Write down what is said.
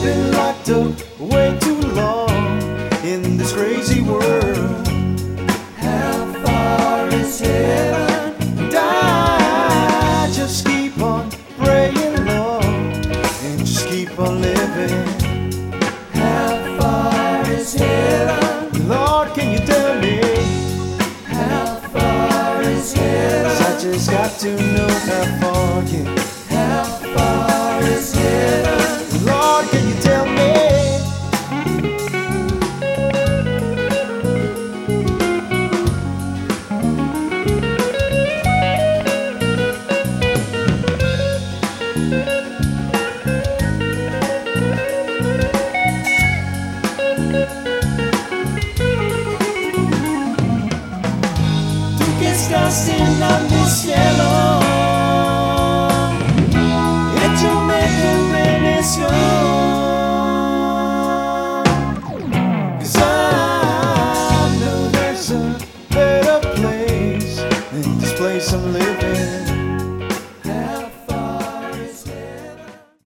Been locked up way too long in this crazy world. How far is heaven? And I just keep on praying, Lord, and just keep on living. How far is heaven? Lord, can you tell me? How far is heaven? 'Cause I just got to know how far, yeah. How far is heaven? Lord, can you tell me? Tú que estás en mi cielo, échame tu bendición. 'Cause I know there's a better place than this place I'm living.